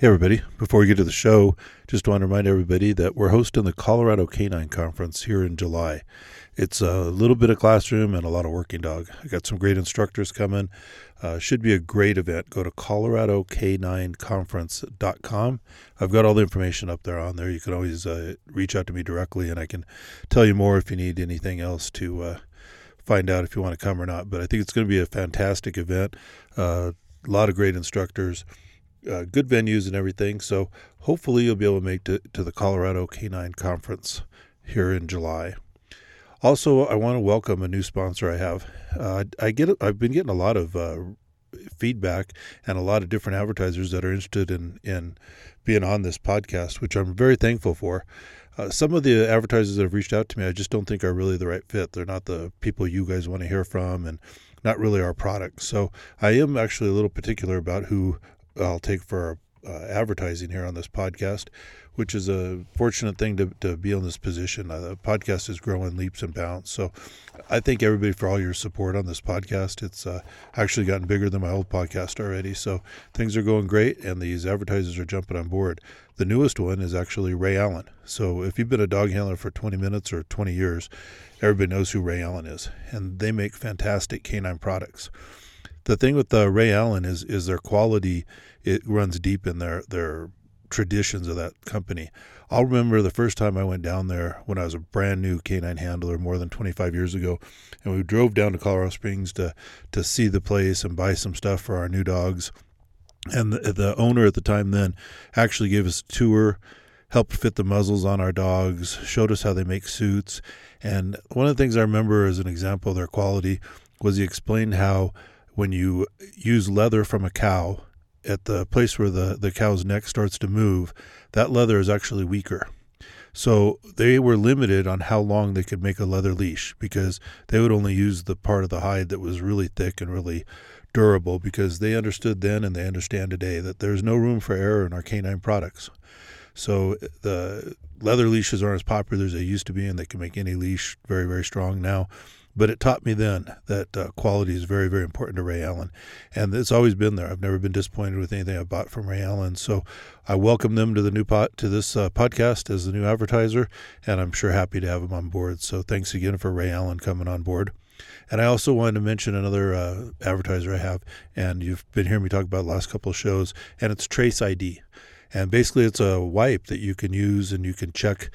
Hey everybody, before we get to the show, just want to remind everybody that we're hosting the Colorado Canine Conference here in July. It's a little bit of classroom and a lot of working dog. I got some great instructors coming. Should be a great event. Go to coloradocanineconference.com. I've got all the information up there on there. You can always reach out to me directly and I can tell you more if you need anything else to find out if you want to come or not. But I think it's going to be a fantastic event. A lot of great instructors. Good venues and everything, so hopefully you'll be able to make it to the Colorado Canine Conference here in July. Also, I want to welcome a new sponsor I have. I've been getting a lot of feedback and a lot of different advertisers that are interested in being on this podcast, which I'm very thankful for. Some of the advertisers that have reached out to me, I just don't think are really the right fit. They're not the people you guys want to hear from and not really our product. So I am actually a little particular about who I'll take for advertising here on this podcast, which is a fortunate thing to be in this position. The podcast is growing leaps and bounds. So I thank everybody for all your support on this podcast. It's actually gotten bigger than my old podcast already. So things are going great, and these advertisers are jumping on board. The newest one is actually Ray Allen. So if you've been a dog handler for 20 minutes or 20 years, everybody knows who Ray Allen is. And they make fantastic canine products. The thing with Ray Allen is their quality. It runs deep in their traditions of that company. I'll remember the first time I went down there when I was a brand new canine handler more than 25 years ago, and we drove down to Colorado Springs to see the place and buy some stuff for our new dogs. And the owner at the time then actually gave us a tour, helped fit the muzzles on our dogs, showed us how they make suits. And one of the things I remember as an example of their quality was he explained how when you use leather from a cow, at the place where the cow's neck starts to move, that leather is actually weaker. So they were limited on how long they could make a leather leash because they would only use the part of the hide that was really thick and really durable, because they understood then and they understand today that there's no room for error in our canine products. So the leather leashes aren't as popular as they used to be, and they can make any leash very, very strong now. But it taught me then that quality is very, very important to Ray Allen. And it's always been there. I've never been disappointed with anything I bought from Ray Allen. So I welcome them to this podcast as the new advertiser, and I'm sure happy to have them on board. So thanks again for Ray Allen coming on board. And I also wanted to mention another advertiser I have, and you've been hearing me talk about the last couple of shows, and it's Trace ID. And basically it's a wipe that you can use and you can check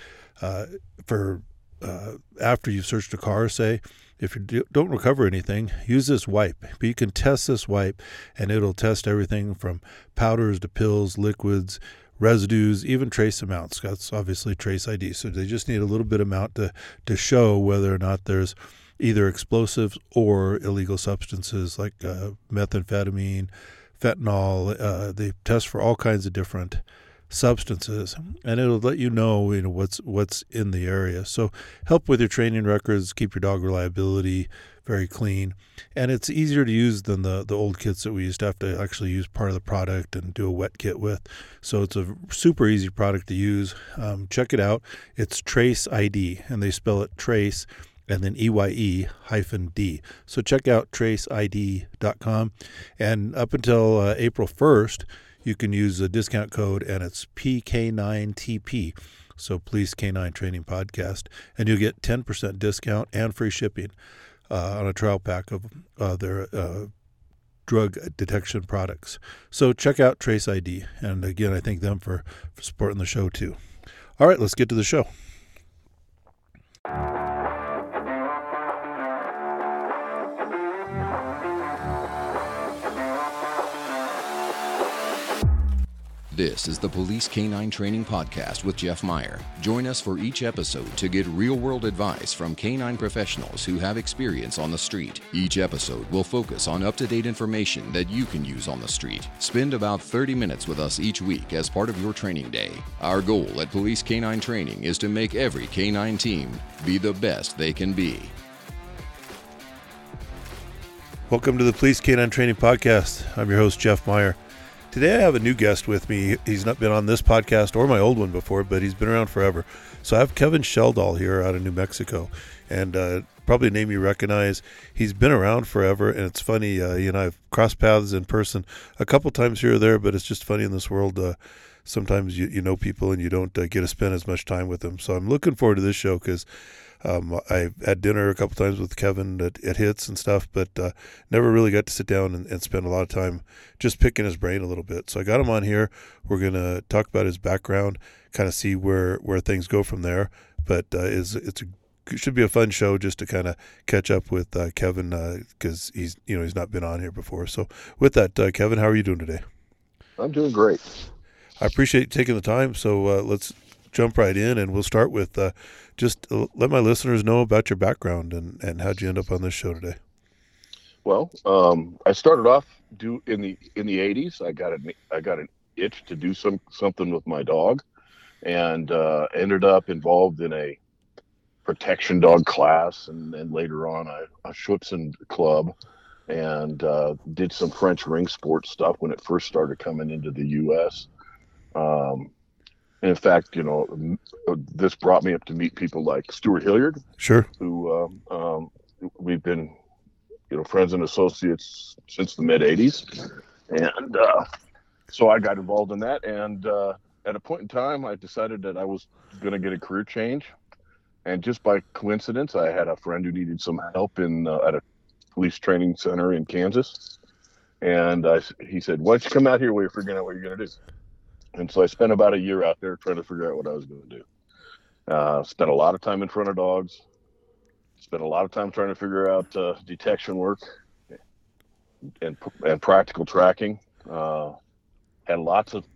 for after you've searched a car, say. If you don't recover anything, use this wipe. But you can test this wipe, and it'll test everything from powders to pills, liquids, residues, even trace amounts. That's obviously Trace ID. So they just need a little bit of amount to show whether or not there's either explosives or illegal substances like methamphetamine, fentanyl. They test for all kinds of different substances, and it'll let you know what's in the area. So help with your training records, keep your dog reliability very clean, and it's easier to use than the old kits that we used to have to actually use part of the product and do a wet kit with. So it's a super easy product to use. Check it out. It's Trace ID, and they spell it Trace and then EYE-D. So check out traceid.com, and up until April 1st, you can use a discount code, and it's PK9TP. So Police Canine Training Podcast. And you'll get 10% discount and free shipping on a trial pack of their drug detection products. So check out Trace ID. And again, I thank them for supporting the show too. All right, let's get to the show. This is the Police Canine Training Podcast with Jeff Meyer. Join us for each episode to get real-world advice from canine professionals who have experience on the street. Each episode will focus on up-to-date information that you can use on the street. Spend about 30 minutes with us each week as part of your training day. Our goal at Police Canine Training is to make every canine team be the best they can be. Welcome to the Police Canine Training Podcast. I'm your host, Jeff Meyer. Today I have a new guest with me. He's not been on this podcast or my old one before, but he's been around forever. So I have Kevin Sheldahl here out of New Mexico, and probably a name you recognize. He's been around forever, and it's funny, I've crossed paths in person a couple times here or there, but it's just funny in this world. Sometimes you know people and you don't get to spend as much time with them. So I'm looking forward to this show because I had dinner a couple times with Kevin at Hits and stuff, but never really got to sit down and spend a lot of time just picking his brain a little bit. So I got him on here. We're going to talk about his background, kind of see where things go from there. But it should be a fun show just to kind of catch up with Kevin because he's not been on here before. So with that, Kevin, how are you doing today? I'm doing great. I appreciate you taking the time. So let's jump right in, and we'll start with just let my listeners know about your background and how'd you end up on this show today. Well, I started off in the 80s. I got an itch to do something with my dog, and ended up involved in a protection dog class, and then later on a Schutzhund club, and did some French ring sport stuff when it first started coming into the U.S. In fact, this brought me up to meet people like Stuart Hilliard, sure, who we've been, friends and associates since the mid '80s, and so I got involved in that. And at a point in time, I decided that I was going to get a career change, and just by coincidence, I had a friend who needed some help at a police training center in Kansas, and he said, "Why don't you come out here while you're figuring out what you're going to do?" And so I spent about a year out there trying to figure out what I was going to do. Spent a lot of time in front of dogs. Spent a lot of time trying to figure out detection work and practical tracking. Had lots of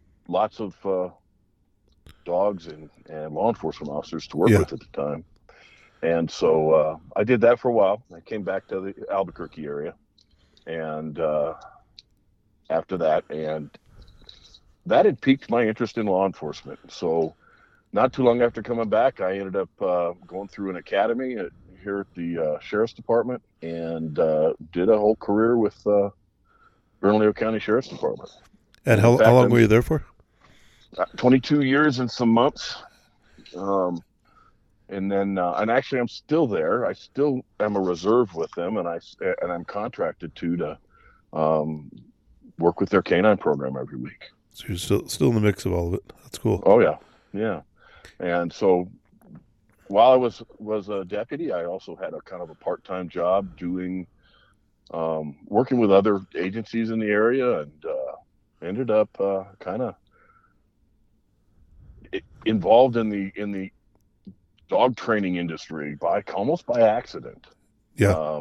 dogs and law enforcement officers to work with at the time. And so I did that for a while. I came back to the Albuquerque area, and after that, and that had piqued my interest in law enforcement. So not too long after coming back, I ended up going through an academy here at the Sheriff's Department, and did a whole career with Bernalillo County Sheriff's Department. And how long were you there for? 22 years and some months. And then, and actually I'm still there. I still am a reserve with them, and I'm contracted to work with their canine program every week. So you're still in the mix of all of it. That's cool. Oh yeah. And so while I was a deputy, I also had a kind of a part-time job doing working with other agencies in the area, and ended up kind of involved in the dog training industry almost by accident. Yeah.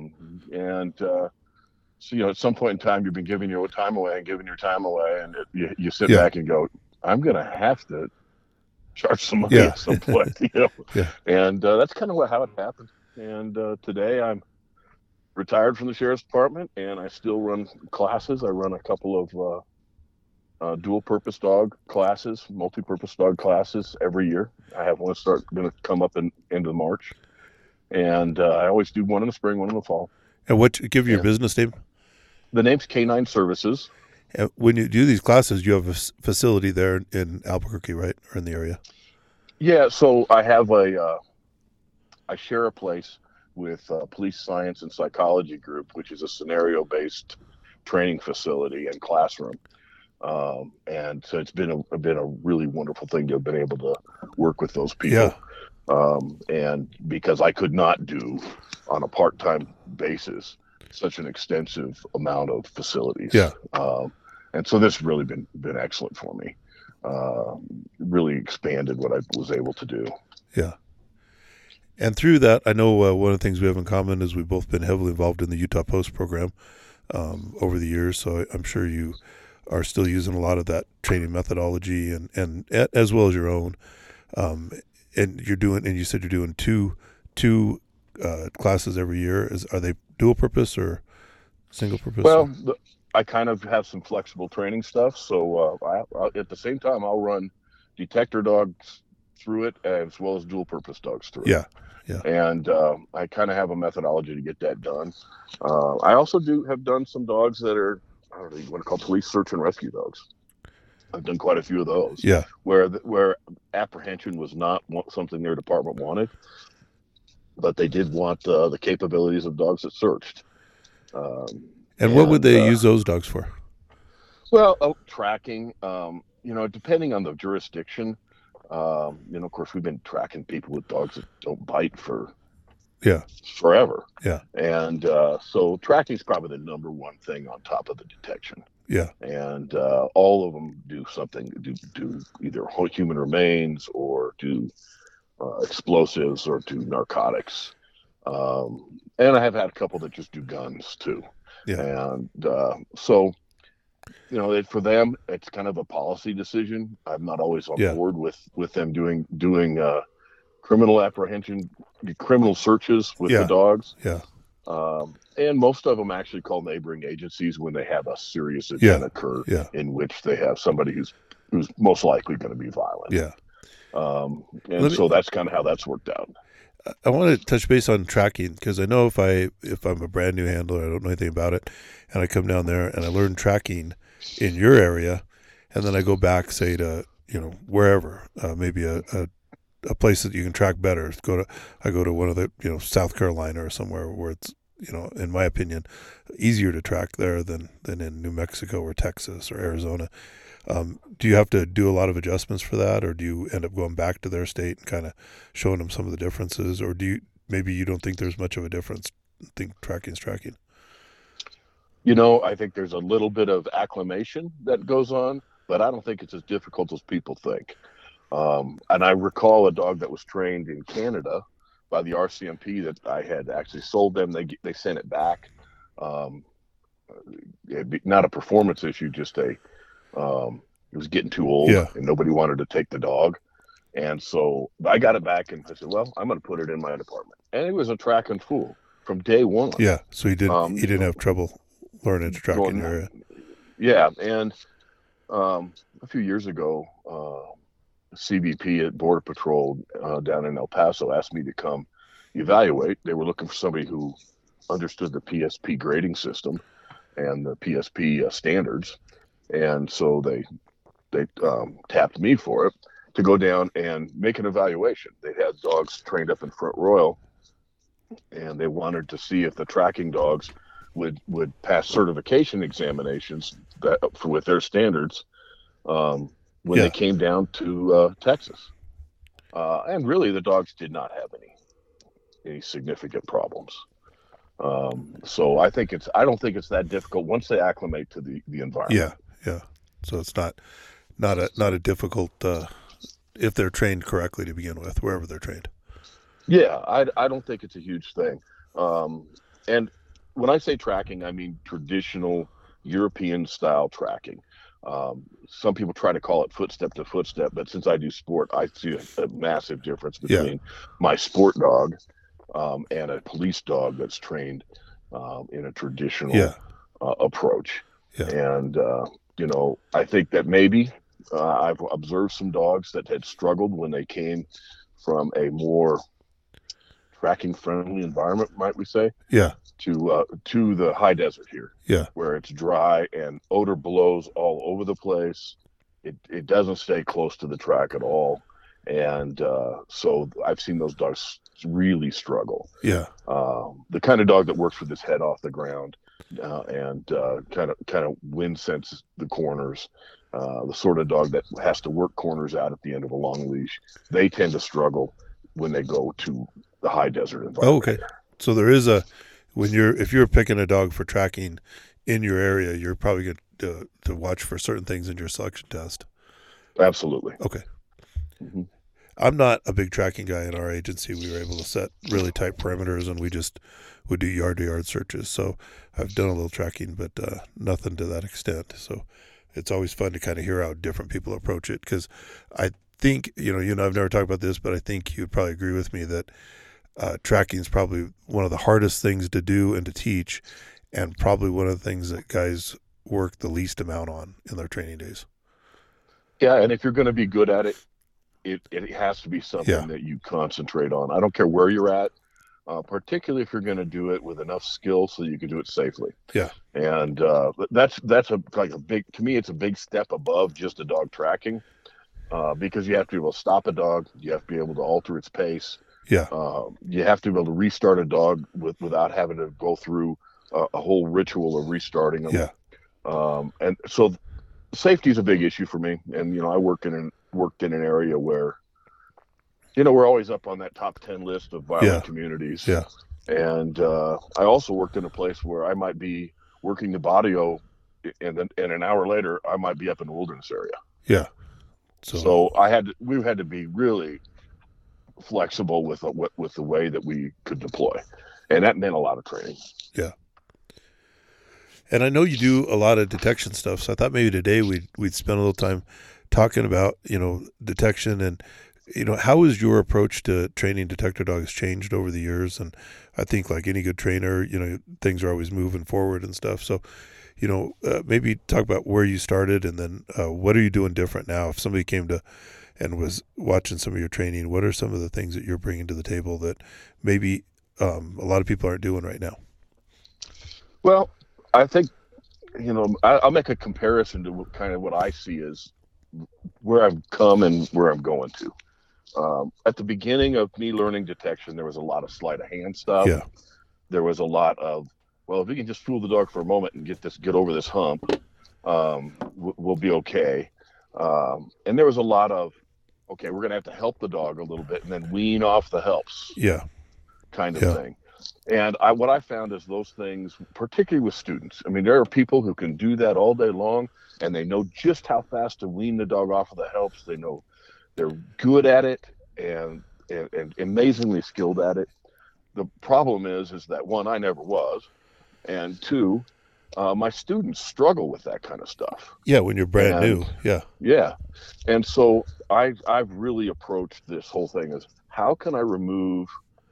So, at some point in time, you've been giving your time away, and you sit back and go, I'm going to have to charge some money at some point, Yeah. And that's kind of how it happened. And today I'm retired from the Sheriff's Department, and I still run classes. I run a couple of dual-purpose dog classes, multi-purpose dog classes every year. I have one going to come up into March, and I always do one in the spring, one in the fall. And give your business name? The name's Canine Services. And when you do these classes, you have a facility there in Albuquerque, right, or in the area? Yeah. So I have I share a place with Police Science and Psychology Group, which is a scenario-based training facility and classroom. And so it's been a really wonderful thing to have been able to work with those people. Yeah. And because I could not do on a part-time basis such an extensive amount of facilities. Yeah. And so this has really been excellent for me. Really expanded what I was able to do. Yeah. And through that, I know one of the things we have in common is we've both been heavily involved in the Utah Post program over the years. So I'm sure you are still using a lot of that training methodology and as well as your own. And you said you're doing two classes every year. Are they dual purpose or single purpose? Well, I kind of have some flexible training stuff. So at the same time, I'll run detector dogs through it as well as dual purpose dogs through it. Yeah. And I kind of have a methodology to get that done. I also have done some dogs that are, I don't know, you want to call police search and rescue dogs. I've done quite a few of those. Yeah. Where apprehension was not something their department wanted, but they did want the capabilities of dogs that searched. And what would they use those dogs for? Well, tracking. Depending on the jurisdiction. Of course, we've been tracking people with dogs that don't bite for forever. Yeah. And so tracking is probably the number one thing on top of the detection. Yeah. And all of them do something, do either human remains or do explosives or do narcotics. And I have had a couple that just do guns too. Yeah. And so, for them, it's kind of a policy decision. I'm not always on board with them doing criminal apprehension, criminal searches with the dogs. Yeah. And most of them actually call neighboring agencies when they have a serious event occur in which they have somebody who's most likely going to be violent. Yeah. So that's kind of how that's worked out. I want to touch base on tracking because I know if I'm a brand new handler, I don't know anything about it, and I come down there and I learn tracking in your area, and then I go back, say to wherever, maybe a place that you can track better. I go to one of the South Carolina or somewhere where it's in my opinion easier to track there than in New Mexico or Texas or Arizona. Do you have to do a lot of adjustments for that, or do you end up going back to their state and kind of showing them some of the differences, or maybe you don't think there's much of a difference? Think tracking's tracking. I think there's a little bit of acclimation that goes on, but I don't think it's as difficult as people think. And I recall a dog that was trained in Canada by the RCMP that I had actually sold them. They sent it back. Not a performance issue, just it was getting too old and nobody wanted to take the dog. And so I got it back and I said, well, I'm going to put it in my department. And it was a track and fool from day one. Yeah. So he didn't have trouble learning to track in your area. Yeah. And a few years ago, CBP at Border Patrol down in El Paso asked me to come evaluate. They were looking for somebody who understood the PSP grading system and the PSP standards. And so they tapped me for it to go down and make an evaluation. They had dogs trained up in Front Royal, and they wanted to see if the tracking dogs would pass certification examinations with their standards when they came down to Texas. And really, the dogs did not have any significant problems. So I don't think it's that difficult once they acclimate to the environment. Yeah. So it's not a difficult if they're trained correctly to begin with, wherever they're trained. Yeah, I don't think it's a huge thing. And when I say tracking, I mean traditional European style tracking. Some people try to call it footstep to footstep, but since I do sport, I see a massive difference between my sport dog and a police dog that's trained in a traditional approach. Yeah. And, I think that maybe I've observed some dogs that had struggled when they came from a more tracking friendly environment, might we say? Yeah. To the high desert here. Yeah. Where it's dry and odor blows all over the place. It doesn't stay close to the track at all. And so I've seen those dogs really struggle. Yeah. The kind of dog that works with his head off the ground and kind of wind senses the corners. The sort of dog that has to work corners out at the end of a long leash. They tend to struggle when they go to the high desert environment. Oh, okay. So there is if you're picking a dog for tracking in your area, you're probably going to watch for certain things in your selection test. Absolutely. Okay. Mm-hmm. I'm not a big tracking guy in our agency. We were able to set really tight perimeters, and we just would do yard-to-yard searches. So I've done a little tracking, but nothing to that extent. So it's always fun to kind of hear how different people approach it, because I think, you and I've never talked about this, but I think you'd probably agree with me that tracking is probably one of the hardest things to do and to teach, and probably one of the things that guys work the least amount on in their training days. Yeah, and if you're going to be good at it, it has to be something that you concentrate on. I don't care where you're at. particularly if you're going to do it with enough skill so you can do it safely. Yeah. And that's like a big, to me, it's a big step above just a dog tracking, because you have to be able to stop a dog, you have to be able to alter its pace, Yeah. you have to be able to restart a dog without having to go through a whole ritual of restarting them. Yeah. And so safety is a big issue for me. And I worked in an area where we're always up on that top 10 list of violent communities. Yeah. And I also worked in a place where I might be working the barrio, and an hour later I might be up in the wilderness area. Yeah. So we had to be really flexible with the way that we could deploy, and that meant a lot of training. Yeah. And I know you do a lot of detection stuff, so I thought maybe today we'd spend a little time talking about detection, and how has your approach to training detector dogs changed over the years? And I think, like any good trainer, things are always moving forward and stuff. So, maybe talk about where you started, and then what are you doing different now? If somebody came to and was watching some of your training, what are some of the things that you're bringing to the table that maybe a lot of people aren't doing right now? Well, I think, I'll make a comparison to kind of what I see as where I've come and where I'm going to. At the beginning of me learning detection, there was a lot of sleight of hand stuff. Yeah. There was a lot of, well, if we can just fool the dog for a moment and get over this hump, we'll be okay. And there was a lot of, okay, we're going to have to help the dog a little bit and then wean off the helps. Yeah. Kind of thing. And what I found is those things, particularly with students, I mean, there are people who can do that all day long, and they know just how fast to wean the dog off of the helps. They know they're good at it and amazingly skilled at it. The problem is that, one, I never was, and two, my students struggle with that kind of stuff. Yeah, when you're brand new. Yeah. Yeah. And so I've really approached this whole thing as, how can I remove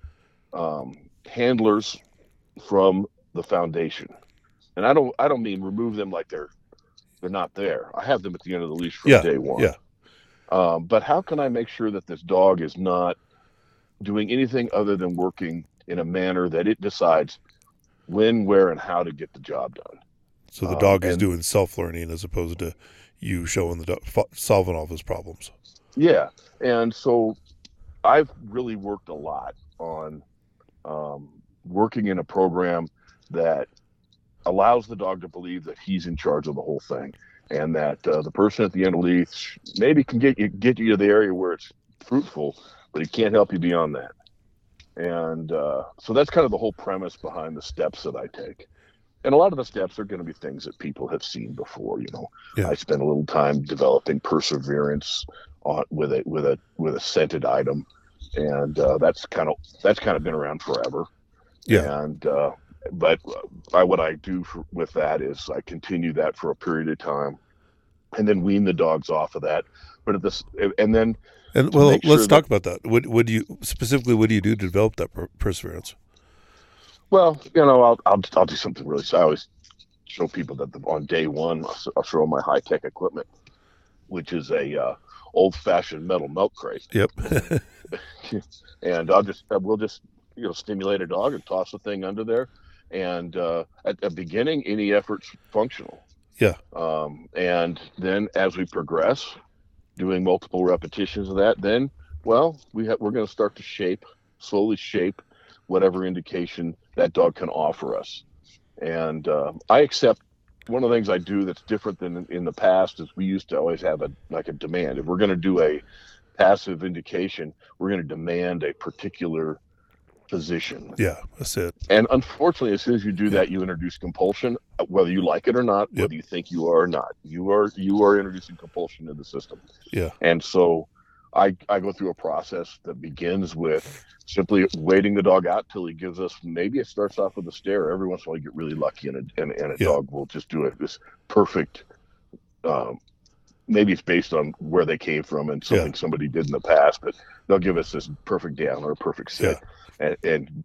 handlers from the foundation? And I don't mean remove them like they're not there. I have them at the end of the leash from day one. Yeah. But how can I make sure that this dog is not doing anything other than working in a manner that it decides when, where, and how to get the job done? So the dog is doing self-learning as opposed to you showing the dog solving all of his problems. Yeah. And so I've really worked a lot on working in a program that allows the dog to believe that he's in charge of the whole thing, and that the person at the end of the leash maybe can get you to the area where it's fruitful, but he can't help you beyond that. And so that's kind of the whole premise behind the steps that I take. And a lot of the steps are going to be things that people have seen before. I spent a little time developing perseverance with a scented item, and that's kind of been around forever. Yeah. And but what I do with that is I continue that for a period of time, and then wean the dogs off of that. But let's talk about that. What do you do to develop that perseverance? Well, I'll do something really. So I always show people that on day one, I'll show them my high tech equipment, which is a old fashioned metal milk crate. Yep. And we'll just stimulate a dog and toss the thing under there, and at the beginning, any effort's functional. Yeah. And then as we progress, doing multiple repetitions of that, then we're going to start to slowly shape whatever indication that dog can offer us. And I accept one of the things I do that's different than in the past is we used to always have a demand. If we're going to do a passive indication, we're going to demand a particular position. Yeah, that's it. And unfortunately, as soon as you do that, you introduce compulsion, whether you like it or not, whether you think you are or not. You are introducing compulsion in the system. Yeah. And so I go through a process that begins with simply waiting the dog out till he gives us, maybe it starts off with a stare. Every once in a while you get really lucky and a dog will just do this perfect, maybe it's based on where they came from and something somebody did in the past, but they'll give us this perfect down or a perfect sit. And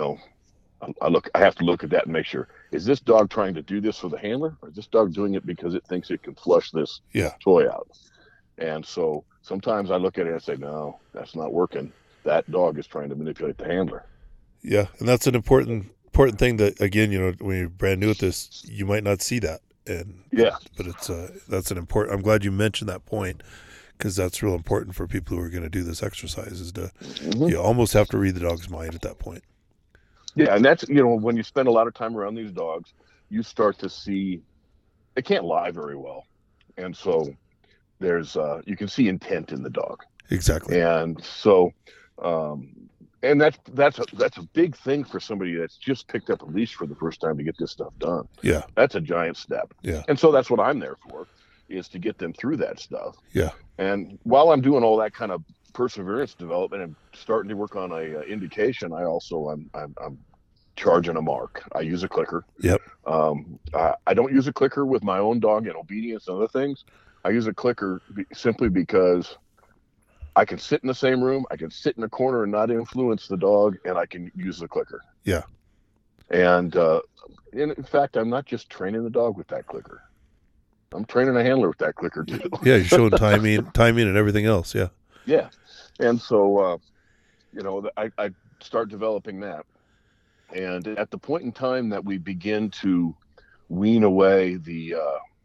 I have to look at that and make sure, is this dog trying to do this for the handler, or is this dog doing it because it thinks it can flush this toy out? And so sometimes I look at it and say, no, that's not working. That dog is trying to manipulate the handler. Yeah, and that's an important thing that, again, when you're brand new at this, you might not see that, and Yeah. but it's that's an important. I'm glad you mentioned that point, because that's real important for people who are going to do this exercise. Is to you almost have to read the dog's mind at that point. Yeah, and that's when you spend a lot of time around these dogs, you start to see they can't lie very well, and so there's you can see intent in the dog. Exactly. And so, and that's a big thing for somebody that's just picked up a leash for the first time to get this stuff done. Yeah. That's a giant step. Yeah. And so that's what I'm there for, is to get them through that stuff. Yeah. And while I'm doing all that kind of perseverance development and starting to work on a indication, I'm charging a mark. I use a clicker. Yep. I don't use a clicker with my own dog in obedience and other things. I use a clicker simply because I can sit in the same room, I can sit in a corner and not influence the dog, and I can use the clicker. Yeah. And in fact, I'm not just training the dog with that clicker. I'm training a handler with that clicker too. Yeah, you're showing timing and everything else. Yeah. Yeah. And so, I start developing that. And at the point in time that we begin to wean away the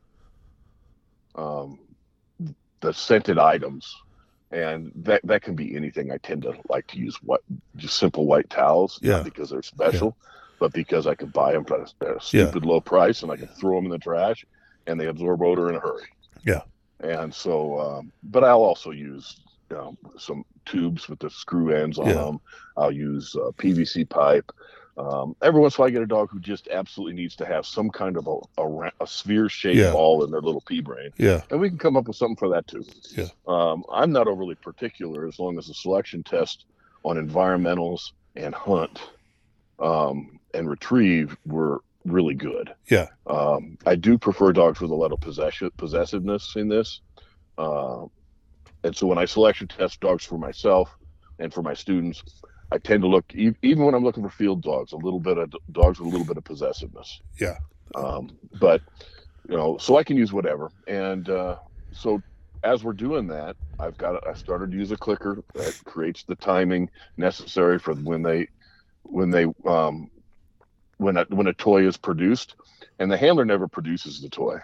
scented items, and that can be anything. I tend to like to use just simple white towels, Yeah. not because they're special, but because I can buy them at a stupid low price, and I can throw them in the trash, and they absorb odor in a hurry. Yeah. And so, but I'll also use some tubes with the screw ends on them. I'll use PVC pipe. Every once in a while I get a dog who just absolutely needs to have some kind of a sphere-shaped ball in their little pea brain. Yeah. And we can come up with something for that too. Yeah. I'm not overly particular as long as the selection test on environmentals and hunt and retrieve were really good. Yeah. I do prefer dogs with a lot of possessiveness in this. And so when I selection test dogs for myself and for my students, I tend to look, even when I'm looking for field dogs, dogs with a little bit of possessiveness. Yeah. But, so I can use whatever. And so as we're doing that, I started to use a clicker that creates the timing necessary for when a toy is produced, and the handler never produces the toy.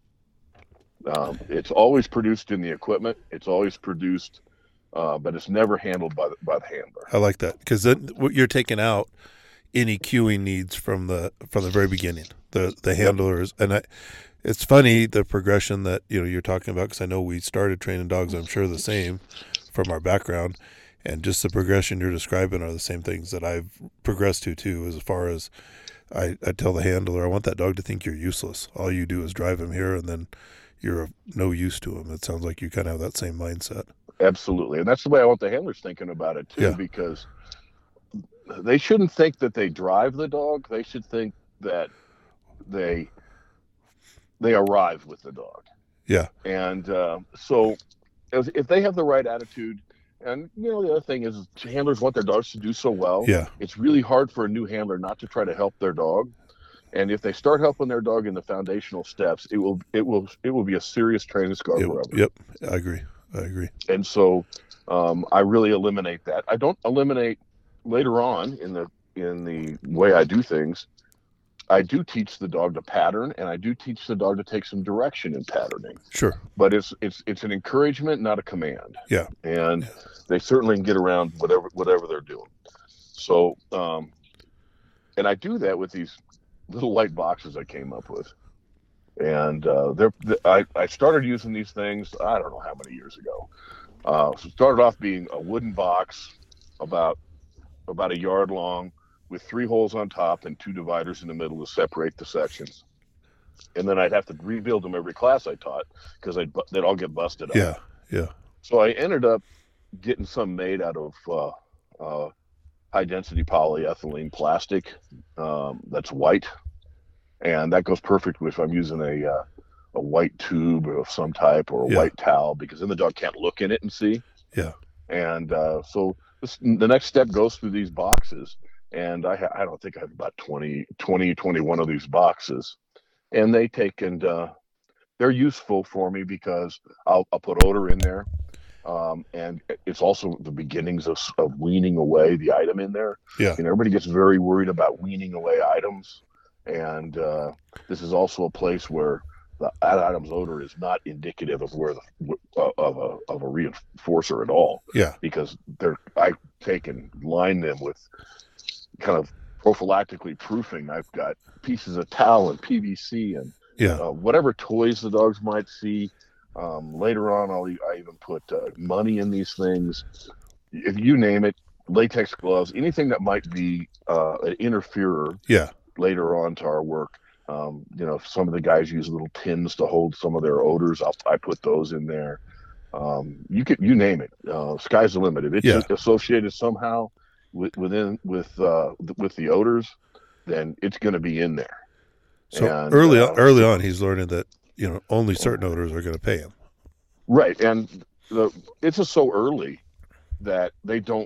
It's always produced in the equipment. It's always produced, but it's never handled by the handler. I like that, because then you're taking out any cueing needs from the very beginning. The handlers, and it's funny the progression that you're talking about, because I know we started training dogs. I'm sure the same from our background, and just the progression you're describing are the same things that I've progressed to too. As far as I tell the handler, I want that dog to think you're useless. All you do is drive him here, and then you're of no use to him. It sounds like you kind of have that same mindset. Absolutely. And that's the way I want the handlers thinking about it too, because they shouldn't think that they drive the dog. They should think that they arrive with the dog. Yeah. And so if they have the right attitude, and the other thing is handlers want their dogs to do so well. Yeah. It's really hard for a new handler not to try to help their dog. And if they start helping their dog in the foundational steps, it will be a serious training scar forever. Yep, I agree. And so I really eliminate that. I don't eliminate later on in the way I do things. I do teach the dog to pattern, and I do teach the dog to take some direction in patterning. Sure. But it's an encouragement, not a command. Yeah. And they certainly can get around whatever they're doing. So, and I do that with these little light boxes I came up with. And I started using these things, I don't know how many years ago. So it started off being a wooden box about a yard long with 3 holes on top and 2 dividers in the middle to separate the sections. And then I'd have to rebuild them every class I taught, because they'd all get busted up. Yeah. So I ended up getting some made out of high density polyethylene plastic that's white, and that goes perfect if I'm using a white tube of some type or a white towel, because then the dog can't look in it and see. Yeah. And so the next step goes through these boxes, and I don't think I have about 21 of these boxes, and they take and they're useful for me because I'll put odor in there. And it's also the beginnings of weaning away the item in there. Yeah. Everybody gets very worried about weaning away items, and this is also a place where that item's odor is not indicative of where of a reinforcer at all. Yeah. Because I take and line them with kind of prophylactically proofing. I've got pieces of towel and PVC and whatever toys the dogs might see. Later on, I even put money in these things. If you name it, latex gloves, anything that might be an interferer. Yeah. Later on to our work. Some of the guys use little tins to hold some of their odors. I put those in there. You name it. Sky's the limit. If it's associated somehow with the odors, then it's going to be in there. So early on, he's learning that only certain odors are going to pay him. Right, and it's just so early that they don't.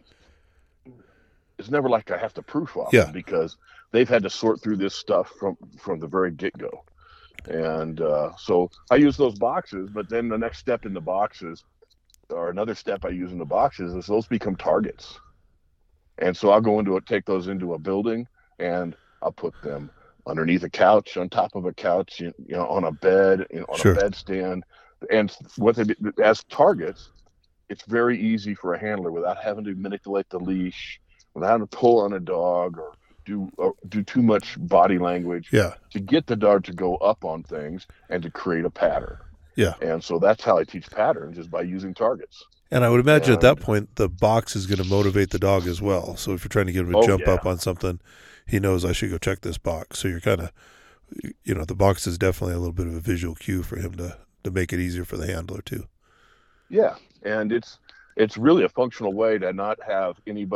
It's never like I have to proof off them because they've had to sort through this stuff from the very get-go. And so I use those boxes, but then the next step in the boxes, or another step I use in the boxes, is those become targets. And so I'll take those into a building, and I'll put them underneath a couch, on top of a couch, on a bed, on a bedstand. And as targets, it's very easy for a handler without having to manipulate the leash, without having to pull on a dog or do too much body language to get the dog to go up on things and to create a pattern. Yeah. And so that's how I teach patterns, is by using targets. And I would imagine at that point, the box is going to motivate the dog as well. So if you're trying to get him to jump up on something, he knows I should go check this box. So you're kind of, the box is definitely a little bit of a visual cue for him to make it easier for the handler too. Yeah. And it's really a functional way to not have any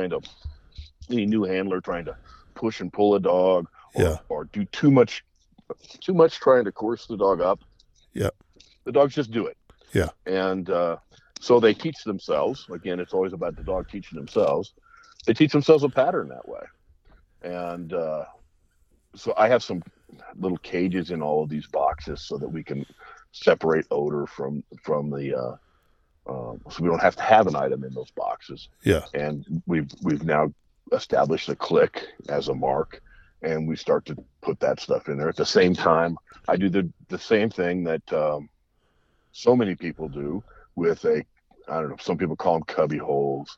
new handler trying to push and pull a dog or do too much trying to coerce the dog up. Yeah. The dogs just do it. Yeah. And so they teach themselves. Again, it's always about the dog teaching themselves. They teach themselves a pattern that way. And so I have some little cages in all of these boxes so that we can separate odor from the so we don't have to have an item in those boxes. Yeah. And we've now established a click as a mark, and we start to put that stuff in there. At the same time, I do the same thing that so many people do with some people call them cubby holes.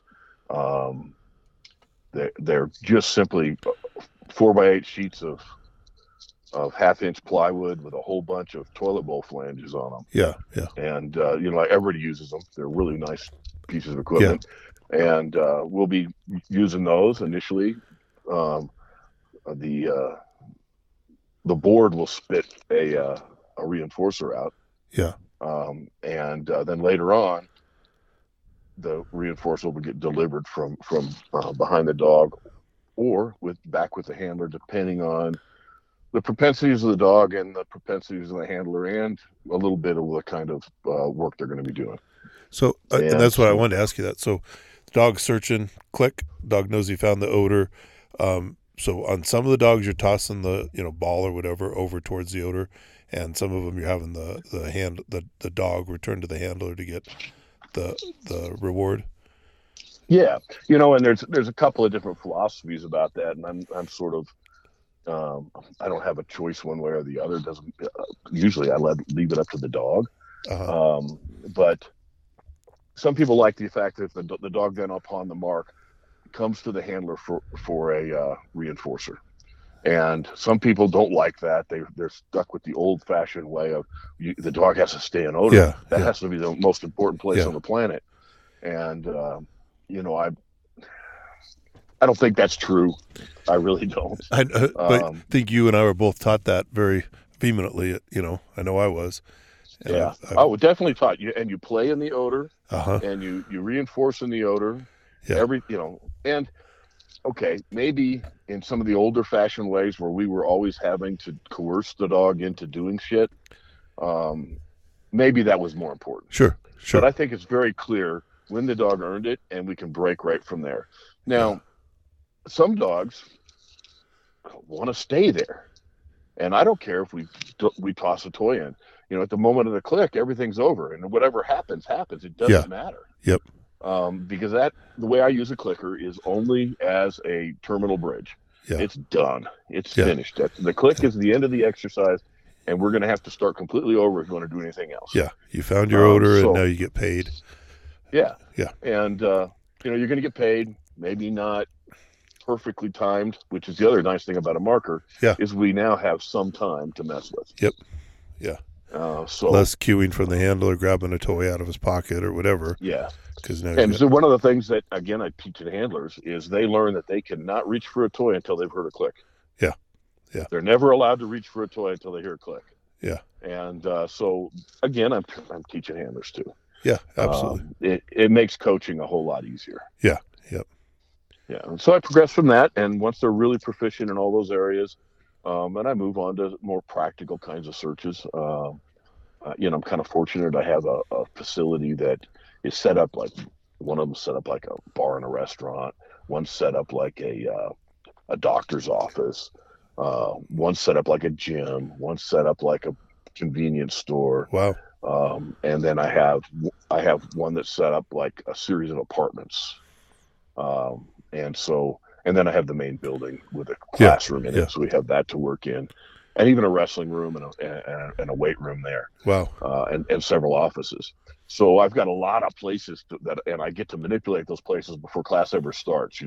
They're just simply 4x8 sheets of 1/2-inch plywood with a whole bunch of toilet bowl flanges on them. Yeah, yeah. And everybody uses them. They're really nice pieces of equipment. Yeah. And we'll be using those initially. The board will spit a reinforcer out. Yeah. And then later on, the reinforcer will get delivered from behind the dog, or back with the handler, depending on the propensities of the dog and the propensities of the handler, and a little bit of the kind of work they're going to be doing. So, and that's what I wanted to ask you that. So, the dog's searching, click, dog knows he found the odor. So on some of the dogs, you're tossing the ball or whatever over towards the odor, and some of them you're having the dog return to the handler to get the reward. Yeah, and there's a couple of different philosophies about that, and I'm sort of I don't have a choice one way or the other. Usually I leave it up to the dog. Uh-huh. But some people like the fact that the dog then upon the mark comes to the handler for a reinforcer, and some people don't like that. They're stuck with the old-fashioned way of the dog has to stay in odor. Yeah, that has to be the most important place on the planet. And I don't think that's true. I really don't. But I think you and I were both taught that very vehemently. I know I was. And yeah, I would definitely taught you. And you play in the odor, uh-huh. and you reinforce in the odor. Yeah. And okay, maybe in some of the older fashioned ways where we were always having to coerce the dog into doing shit, maybe that was more important. Sure. But I think it's very clear when the dog earned it, and we can break right from there. Now, some dogs want to stay there, and I don't care if we toss a toy in. at the moment of the click, everything's over, and whatever happens. It doesn't matter. Yep. Because the way I use a clicker is only as a terminal bridge. Yeah. It's done. It's finished. The click is the end of the exercise, and we're going to have to start completely over if you want to do anything else. Yeah. You found your odor, and now you get paid. Yeah. Yeah. And, you're going to get paid, maybe not perfectly timed, which is the other nice thing about a marker, is we now have some time to mess with. Yep. Yeah. So less cueing from the handler, grabbing a toy out of his pocket or whatever. Yeah. So one of the things that, again, I teach the handlers is they learn that they cannot reach for a toy until they've heard a click. Yeah. Yeah. They're never allowed to reach for a toy until they hear a click. Yeah. And so, again, I'm teaching handlers too. Yeah, absolutely. It makes coaching a whole lot easier. Yeah. Yep. Yeah. And so I progress from that. And once they're really proficient in all those areas, and I move on to more practical kinds of searches. I'm kind of fortunate. I have a facility that is set up like, one of them set up like a bar and a restaurant. One's set up like a doctor's office. One's set up like a gym. One's set up like a convenience store. Wow. And then I have one that's set up like a series of apartments. And then I have the main building with a classroom in it, so we have that to work in, and even a wrestling room and a weight room there. Wow. And several offices. So I've got a lot of places and I get to manipulate those places before class ever starts.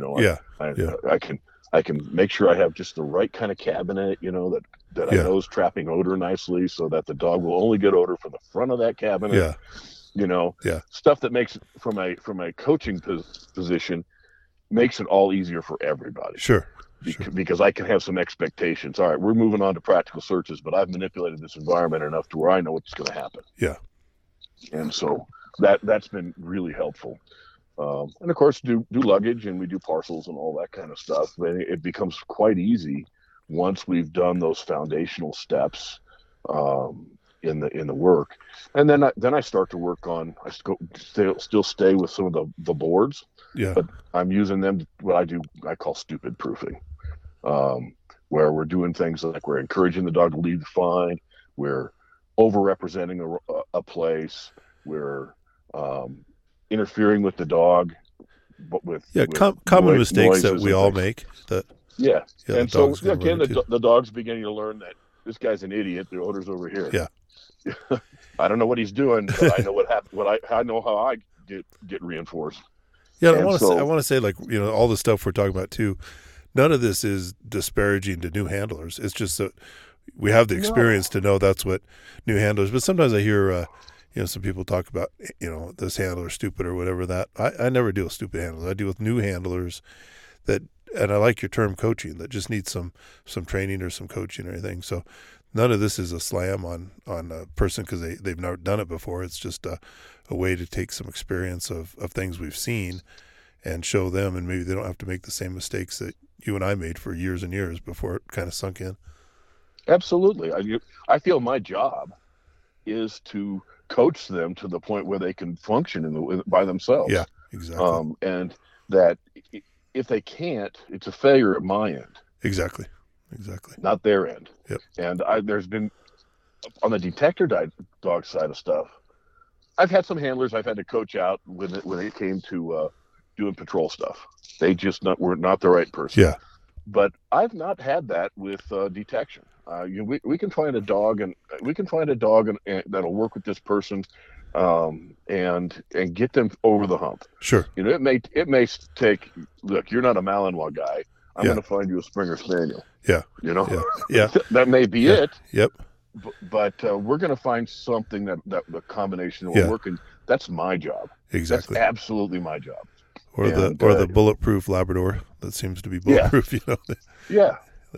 I can make sure I have just the right kind of cabinet, that I know is trapping odor nicely, so that the dog will only get odor from the front of that cabinet. Yeah. Stuff that makes from a coaching position makes it all easier for everybody. Sure. Because I can have some expectations. All right, we're moving on to practical searches, but I've manipulated this environment enough to where I know what's going to happen. Yeah. And so that's been really helpful. And of course, do luggage, and we do parcels and all that kind of stuff. And it becomes quite easy once we've done those foundational steps in the work. And then I start to work on. I still stay with some of the boards. Yeah. But I'm using them. What I call stupid proofing, where we're doing things like we're encouraging the dog to leave the find. We're overrepresenting a place. We're interfering with the dog, but with common mistakes that we all make. And so again, the dog's beginning to learn that this guy's an idiot. The odor's over here. Yeah. I don't know what he's doing, but I know what happened. I know how I get reinforced. Yeah, I want to say, like, all the stuff we're talking about too. None of this is disparaging to new handlers. It's just that we have the experience to know that's what new handlers. But sometimes I hear, some people talk about, this handler's stupid or whatever. That I never deal with stupid handlers. I deal with new handlers and I like your term coaching, that just need some training or some coaching or anything. So none of this is a slam on a person because they've never done it before. It's just a way to take some experience of things we've seen and show them, and maybe they don't have to make the same mistakes that you and I made for years and years before it kind of sunk in. Absolutely. I feel my job is to coach them to the point where they can function by themselves. Yeah, exactly. And that if they can't, it's a failure at my end. Exactly. Not their end. Yep. And there's been, on the detector dog side of stuff, I've had some handlers I've had to coach out when it came to doing patrol stuff. They just were not the right person. Yeah. But I've not had that with detection. We can find a dog and that'll work with this person, and get them over the hump. Sure. It may take. Look, you're not a Malinois guy. I'm going to find you a Springer Spaniel. Yeah. Yeah. That may be it. Yep. But we're going to find something that the combination will work, and that's my job. Exactly. That's absolutely my job. Or the bulletproof Labrador that seems to be bulletproof. Yeah.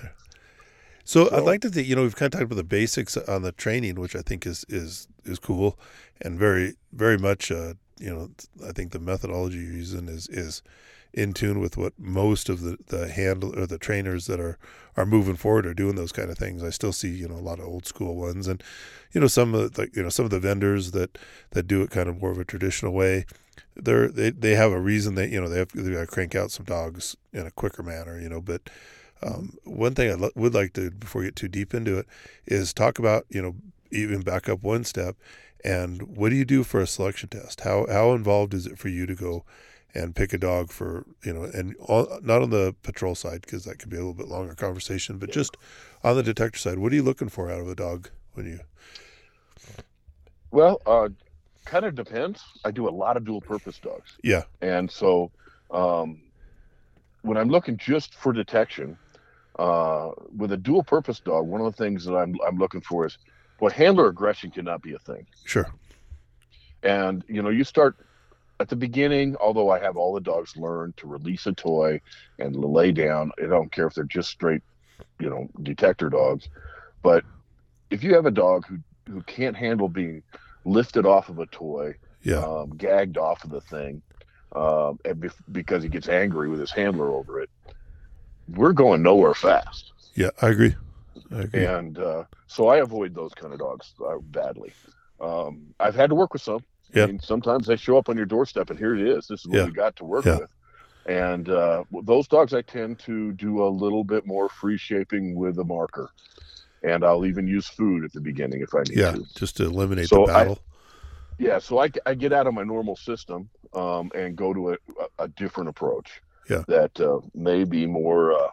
So I'd like to think, we've kind of talked about the basics on the training, which I think is cool, and very, very much, I think the methodology you're using is in tune with what most of the handle or the trainers that are moving forward are doing those kind of things. I still see, a lot of old school ones, and, some of the vendors that do it kind of more of a traditional way. They have a reason they've got to crank out some dogs in a quicker manner, but one thing I would like to, before we get too deep into it, is talk about, even back up one step. And what do you do for a selection test? How involved is it for you to go and pick a dog for, and not on the patrol side, because that could be a little bit longer conversation, but just on the detector side, what are you looking for out of a dog when you? Well, kind of depends. I do a lot of dual purpose dogs. Yeah. And so when I'm looking just for detection, with a dual purpose dog, one of the things that I'm looking for is, handler aggression cannot be a thing. Sure. And, you start at the beginning, although I have all the dogs learn to release a toy and lay down. I don't care if they're just straight, detector dogs. But if you have a dog who can't handle being lifted off of a toy, gagged off of the thing, because he gets angry with his handler over it, we're going nowhere fast. Yeah, I agree. And so I avoid those kind of dogs badly. I've had to work with some. Yeah. I mean, sometimes they show up on your doorstep and here it is. This is what we got to work with. And those dogs I tend to do a little bit more free shaping with a marker. And I'll even use food at the beginning if I need to. Yeah, just to eliminate the battle. So I get out of my normal system and go to a different approach. Yeah. That may be more...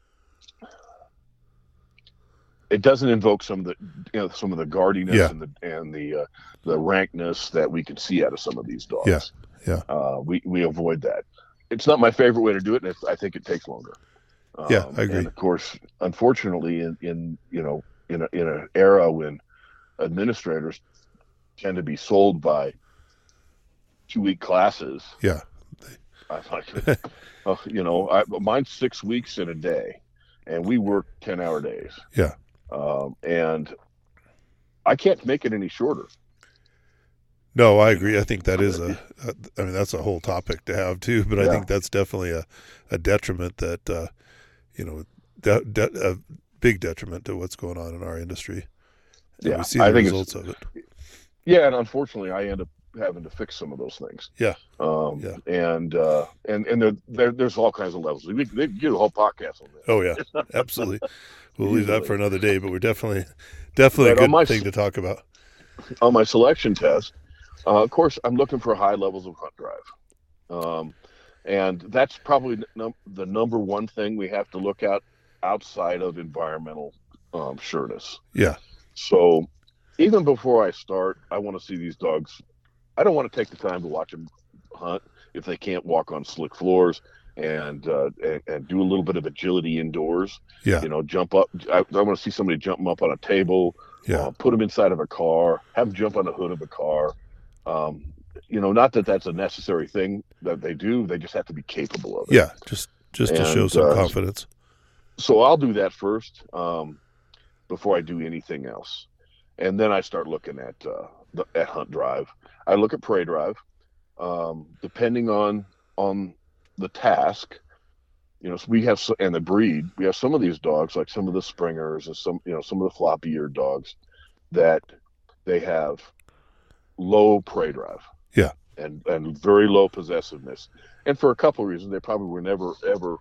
it doesn't invoke some of the guardiness and the rankness that we can see out of some of these dogs. We avoid that. It's not my favorite way to do it, and I think it takes longer. I agree. And of course, unfortunately, in an era when administrators tend to be sold by 2-week classes. Yeah. I'm like, mine's 6 weeks in a day, and we work 10-hour days. Yeah. And I can't make it any shorter. No, I agree. I think that is that's a whole topic to have too, but I think that's definitely a detriment that, a big detriment to what's going on in our industry. And we see the results of it. Yeah. And unfortunately I end up having to fix some of those things. Yeah. And there's all kinds of levels. We can do a whole podcast on that. Oh yeah, absolutely. We'll leave that for another day, but we're definitely a good thing to talk about. On my selection test, of course, I'm looking for high levels of hunt drive. And that's probably the number one thing we have to look at outside of environmental sureness. Yeah. So even before I start, I want to see these dogs. I don't want to take the time to watch them hunt if they can't walk on slick floors and do a little bit of agility indoors. Yeah. Jump up. I want to see somebody jump them up on a table. Yeah. Put them inside of a car. Have them jump on the hood of a car. Not that that's a necessary thing that they do. They just have to be capable of it. Yeah. Just to show some confidence. So I'll do that first before I do anything else, and then I start looking at hunt drive. I look at prey drive, depending on the task. We have and the breed. We have some of these dogs, like some of the Springers and some of the floppy-eared dogs, that they have low prey drive. Yeah. And very low possessiveness, and for a couple of reasons, they probably were never ever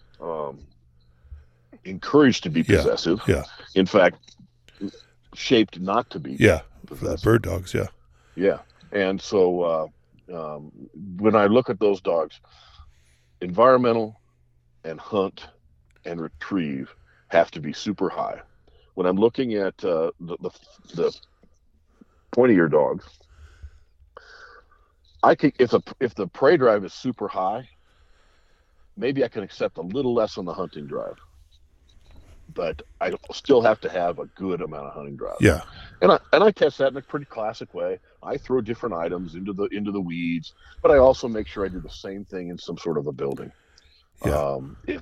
encouraged to be possessive. Yeah. In fact, shaped not to be. Yeah. For the bird dogs. Yeah. Yeah. And so when I look at those dogs, environmental and hunt and retrieve have to be super high. When I'm looking at the pointy-ear dogs, I could, if the prey drive is super high, maybe I can accept a little less on the hunting drive, but I still have to have a good amount of hunting drive. Yeah, and I test that in a pretty classic way. I throw different items into the weeds, but I also make sure I do the same thing in some sort of a building. Yeah.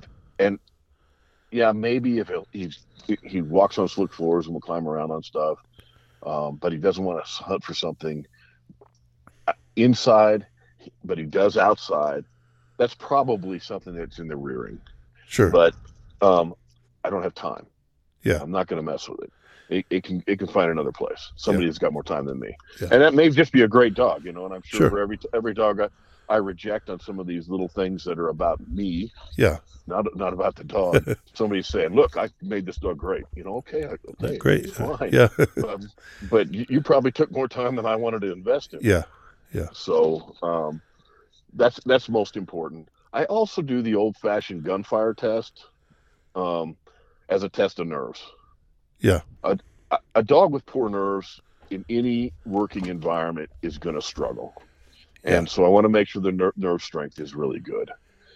Maybe if he walks on slick floors and will climb around on stuff, but he doesn't want to hunt for something inside, but he does outside. That's probably something that's in the rearing. Sure. But I don't have time. Yeah. I'm not going to mess with it. It can find another place. Somebody that's got more time than me. Yeah. And that may just be a great dog, and I'm sure for every dog I reject on some of these little things that are about me, Yeah. not about the dog. Somebody's saying, "Look, I made this dog great." Okay, Great. it's fine. Yeah. But you probably took more time than I wanted to invest in. Yeah. Yeah. So that's most important. I also do the old-fashioned gunfire test as a test of nerves. Yeah. A dog with poor nerves in any working environment is going to struggle. And so I want to make sure the nerve strength is really good.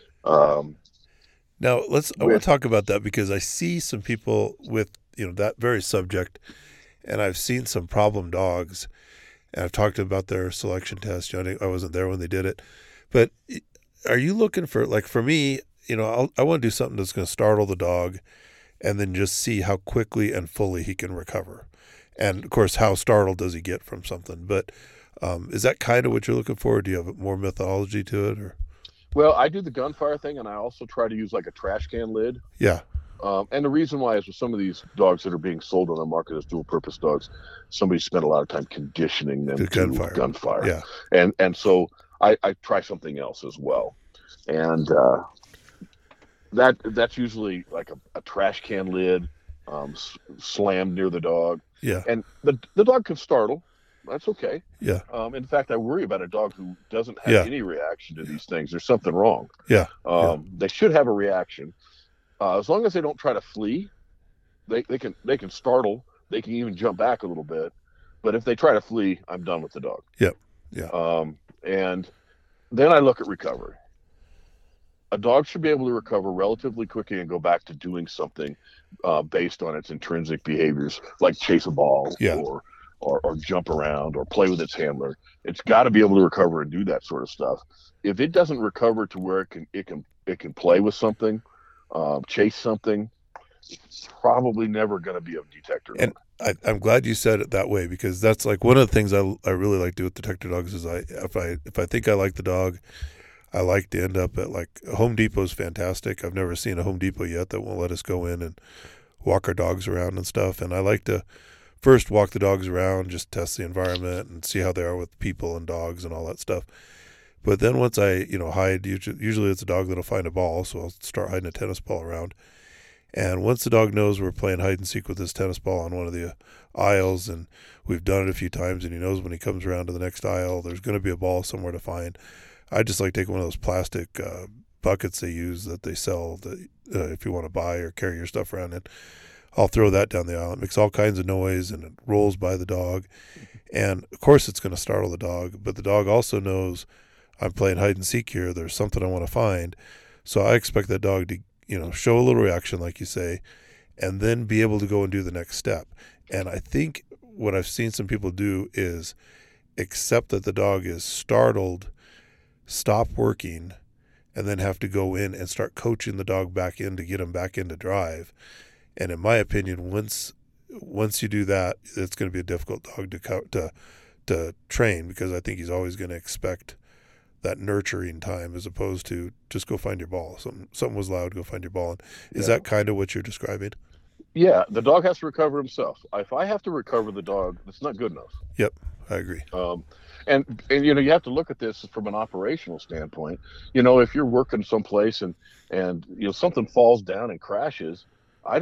Now I want to talk about that, because I see some people with, that very subject, and I've seen some problem dogs, and I've talked about their selection test. I wasn't there when they did it, but are you looking for, like, for me, I want to do something that's going to startle the dog and then just see how quickly and fully he can recover. And of course, how startled does he get from something? But is that kind of what you're looking for? Or do you have more methodology to it? Or? Well, I do the gunfire thing, and I also try to use like a trash can lid. Yeah. And the reason why is with some of these dogs that are being sold on the market as dual purpose dogs, somebody spent a lot of time conditioning them to gunfire. Yeah. And so I try something else as well. And that's usually like a trash can lid slammed near the dog. Yeah. And the dog can startle. That's okay. Yeah. In fact, I worry about a dog who doesn't have any reaction to these things. There's something wrong. Yeah. They should have a reaction. As long as they don't try to flee, they can startle. They can even jump back a little bit. But if they try to flee, I'm done with the dog. Yep. Yeah. And then I look at recovery. A dog should be able to recover relatively quickly and go back to doing something based on its intrinsic behaviors, like chase a ball or jump around or play with its handler. It's got to be able to recover and do that sort of stuff. If it doesn't recover to where it can play with something, chase something, it's probably never going to be a detector dog. And I'm glad you said it that way, because that's like one of the things I really like to do with detector dogs is if I think I like the dog, I like to end up at, like, Home Depot's fantastic. I've never seen a Home Depot yet that won't let us go in and walk our dogs around and stuff. And I like to first walk the dogs around, just test the environment and see how they are with people and dogs and all that stuff. But then once I, hide, usually it's a dog that'll find a ball, so I'll start hiding a tennis ball around. And once the dog knows we're playing hide and seek with this tennis ball on one of the aisles, and we've done it a few times, and he knows when he comes around to the next aisle, there's going to be a ball somewhere to find. I just like taking one of those plastic buckets they use that they sell that if you want to buy or carry your stuff around in. I'll throw that down the aisle. It makes all kinds of noise, and it rolls by the dog. And, of course, it's going to startle the dog, but the dog also knows I'm playing hide and seek here. There's something I want to find. So I expect that dog to, show a little reaction, like you say, and then be able to go and do the next step. And I think what I've seen some people do is accept that the dog is startled, stop working, and then have to go in and start coaching the dog back in to get him back into drive. And in my opinion, once you do that, it's going to be a difficult dog to train, because I think he's always going to expect that nurturing time as opposed to just go find your ball. Something was loud, go find your ball. And is that kind of what you're describing? Yeah, the dog has to recover himself. If I have to recover the dog, it's not good enough. Yep, I agree. And you have to look at this from an operational standpoint. If you're working someplace and something falls down and crashes, a